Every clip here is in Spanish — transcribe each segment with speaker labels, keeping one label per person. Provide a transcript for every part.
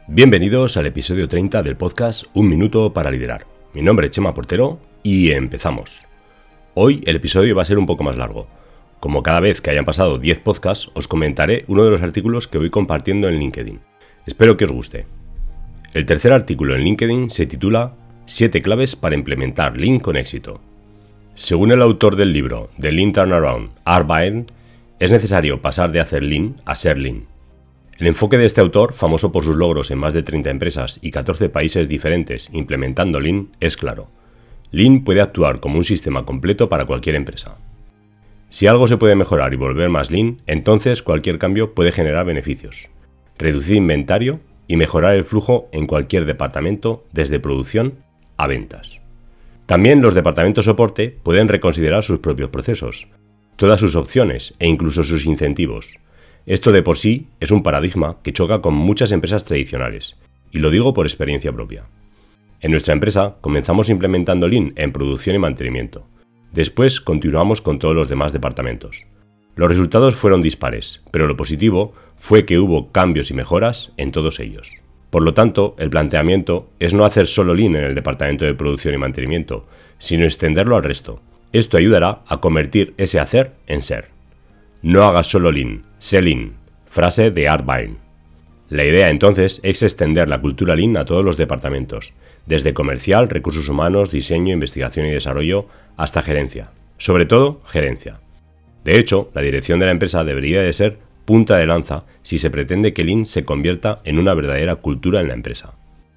Speaker 1: Bienvenidos al episodio 30 del podcast Un Minuto para Liderar. Mi nombre es Chema Portero y empezamos. Hoy el episodio va a ser un poco más largo. Como cada vez que hayan pasado 10 podcasts, os comentaré uno de los artículos que voy compartiendo en LinkedIn. Espero que os guste. El tercer artículo en LinkedIn se titula 7 claves para implementar Lean con éxito. Según el autor del libro The Lean Turnaround, Art Byrne, es necesario pasar de hacer Lean a ser Lean. El enfoque de este autor, famoso por sus logros en más de 30 empresas y 14 países diferentes implementando Lean, es claro. Lean puede actuar como un sistema completo para cualquier empresa. Si algo se puede mejorar y volver más Lean, entonces cualquier cambio puede generar beneficios. Reducir inventario y mejorar el flujo en cualquier departamento, desde producción a ventas. También los departamentos soporte pueden reconsiderar sus propios procesos, todas sus opciones e incluso sus incentivos. Esto de por sí es un paradigma que choca con muchas empresas tradicionales, y lo digo por experiencia propia. En nuestra empresa comenzamos implementando Lean en producción y mantenimiento. Después continuamos con todos los demás departamentos. Los resultados fueron dispares, pero lo positivo fue que hubo cambios y mejoras en todos ellos. Por lo tanto, el planteamiento es no hacer solo Lean en el departamento de producción y mantenimiento, sino extenderlo al resto. Esto ayudará a convertir ese hacer en ser. No hagas solo Lean, sé Lean, frase de Art Byrne. La idea entonces es extender la cultura Lean a todos los departamentos, desde comercial, recursos humanos, diseño, investigación y desarrollo, hasta gerencia. Sobre todo, gerencia. De hecho, la dirección de la empresa debería de ser punta de lanza si se pretende que Lean se convierta en una verdadera cultura en la empresa.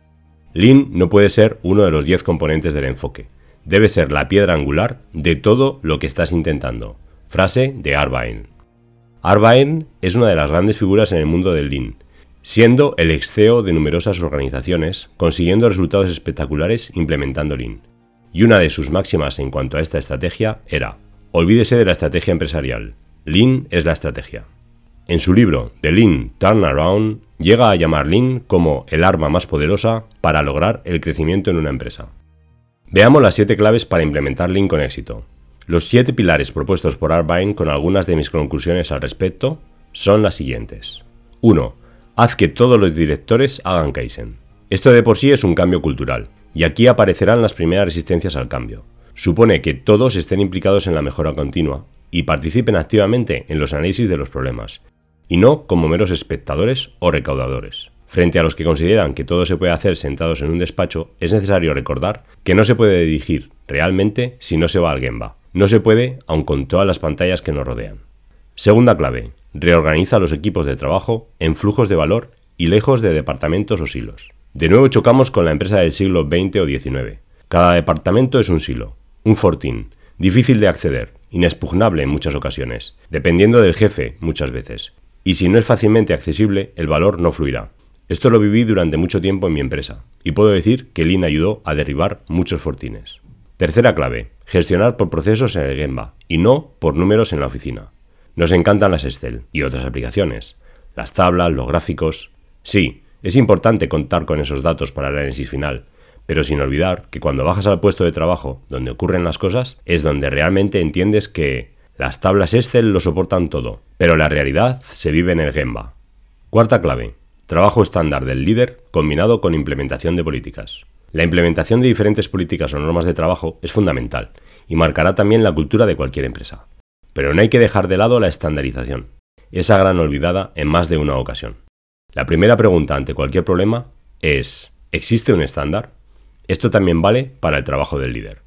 Speaker 1: Lean no puede ser uno de los 10 componentes del enfoque. Debe ser la piedra angular de todo lo que estás intentando. Frase de Art Byrne. Art Byrne es una de las grandes figuras en el mundo del Lean, siendo el ex-CEO de numerosas organizaciones, consiguiendo resultados espectaculares implementando Lean. Y una de sus máximas en cuanto a esta estrategia era: olvídese de la estrategia empresarial. Lean es la estrategia. En su libro The Lean Turnaround, llega a llamar Lean como el arma más poderosa para lograr el crecimiento en una empresa. Veamos las 7 claves para implementar Lean con éxito. Los 7 pilares propuestos por Art Byrne, con algunas de mis conclusiones al respecto, son las siguientes. 1. Haz que todos los directores hagan Kaizen. Esto de por sí es un cambio cultural, y aquí aparecerán las primeras resistencias al cambio. Supone que todos estén implicados en la mejora continua y participen activamente en los análisis de los problemas, y no como meros espectadores o recaudadores. Frente a los que consideran que todo se puede hacer sentados en un despacho, es necesario recordar que no se puede dirigir realmente si no se va al Gemba. No se puede, aun con todas las pantallas que nos rodean. Segunda clave: reorganiza los equipos de trabajo en flujos de valor y lejos de departamentos o silos. De nuevo chocamos con la empresa del siglo XX o XIX. Cada departamento es un silo, un fortín, difícil de acceder, inexpugnable en muchas ocasiones, dependiendo del jefe muchas veces. Y si no es fácilmente accesible, el valor no fluirá. Esto lo viví durante mucho tiempo en mi empresa, y puedo decir que Lean ayudó a derribar muchos fortines. Tercera clave: gestionar por procesos en el Gemba, y no por números en la oficina. Nos encantan las Excel y otras aplicaciones, las tablas, los gráficos. Sí, es importante contar con esos datos para el análisis final, pero sin olvidar que cuando bajas al puesto de trabajo, donde ocurren las cosas, es donde realmente entiendes que las tablas Excel lo soportan todo, pero la realidad se vive en el Gemba. Cuarta clave: trabajo estándar del líder combinado con implementación de políticas. La implementación de diferentes políticas o normas de trabajo es fundamental y marcará también la cultura de cualquier empresa. Pero no hay que dejar de lado la estandarización, esa gran olvidada en más de una ocasión. La primera pregunta ante cualquier problema es: ¿existe un estándar? Esto también vale para el trabajo del líder.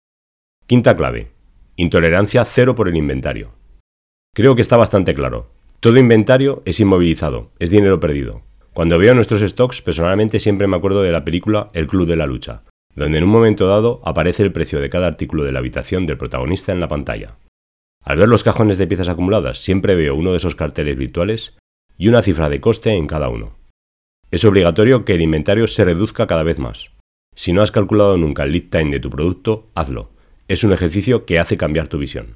Speaker 1: Quinta clave: intolerancia cero por el inventario. Creo que está bastante claro. Todo inventario es inmovilizado, es dinero perdido. Cuando veo nuestros stocks, personalmente siempre me acuerdo de la película El Club de la Lucha, donde en un momento dado aparece el precio de cada artículo de la habitación del protagonista en la pantalla. Al ver los cajones de piezas acumuladas, siempre veo uno de esos carteles virtuales y una cifra de coste en cada uno. Es obligatorio que el inventario se reduzca cada vez más. Si no has calculado nunca el lead time de tu producto, hazlo. Es un ejercicio que hace cambiar tu visión.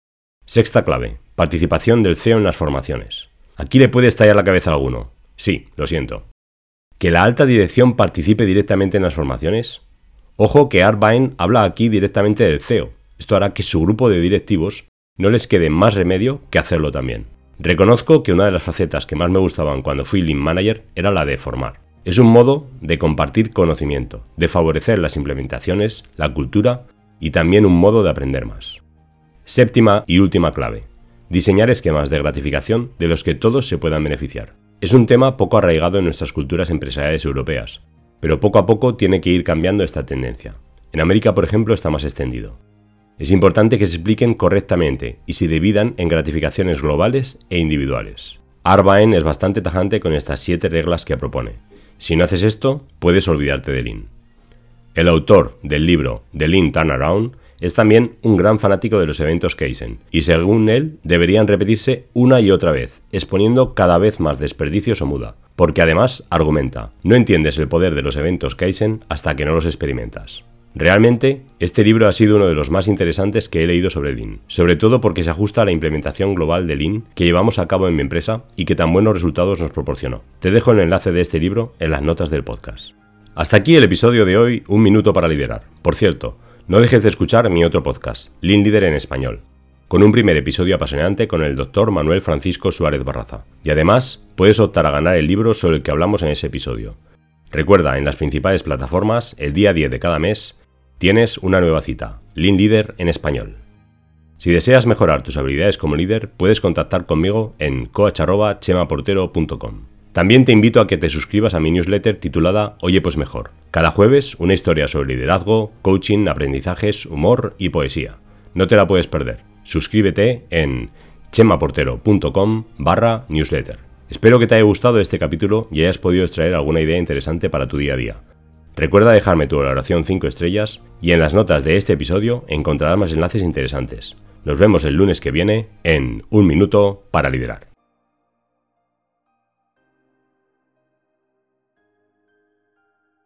Speaker 1: Sexta clave: participación del CEO en las formaciones. Aquí le puede estallar la cabeza a alguno. Sí, lo siento. ¿Que la alta dirección participe directamente en las formaciones? Ojo que Art Byrne habla aquí directamente del CEO. Esto hará que su grupo de directivos no les quede más remedio que hacerlo también. Reconozco que una de las facetas que más me gustaban cuando fui Lean Manager era la de formar. Es un modo de compartir conocimiento, de favorecer las implementaciones, la cultura y también un modo de aprender más. Séptima y última clave: diseñar esquemas de gratificación de los que todos se puedan beneficiar. Es un tema poco arraigado en nuestras culturas empresariales europeas, pero poco a poco tiene que ir cambiando esta tendencia. En América, por ejemplo, está más extendido. Es importante que se expliquen correctamente y se dividan en gratificaciones globales e individuales. Arbaen es bastante tajante con estas 7 reglas que propone. Si no haces esto, puedes olvidarte de Lean. El autor del libro The Lean Turnaround es también un gran fanático de los eventos Kaizen, y según él deberían repetirse una y otra vez, exponiendo cada vez más desperdicios o muda, porque además argumenta: no entiendes el poder de los eventos Kaizen hasta que no los experimentas. Realmente, este libro ha sido uno de los más interesantes que he leído sobre Lean, sobre todo porque se ajusta a la implementación global de Lean que llevamos a cabo en mi empresa y que tan buenos resultados nos proporcionó. Te dejo el enlace de este libro en las notas del podcast. Hasta aquí el episodio de hoy, Un Minuto para Liderar. Por cierto, no dejes de escuchar mi otro podcast, Lean Leader en Español, con un primer episodio apasionante con el Dr. Manuel Francisco Suárez Barraza. Y además, puedes optar a ganar el libro sobre el que hablamos en ese episodio. Recuerda, en las principales plataformas, el día 10 de cada mes, tienes una nueva cita, Lean Leader en Español. Si deseas mejorar tus habilidades como líder, puedes contactar conmigo en coach@chemaportero.com. También te invito a que te suscribas a mi newsletter titulada Oye pues mejor. Cada jueves una historia sobre liderazgo, coaching, aprendizajes, humor y poesía. No te la puedes perder. Suscríbete en chemaportero.com/newsletter. Espero que te haya gustado este capítulo y hayas podido extraer alguna idea interesante para tu día a día. Recuerda dejarme tu valoración 5 estrellas y en las notas de este episodio encontrarás más enlaces interesantes. Nos vemos el lunes que viene en Un Minuto para Liderar.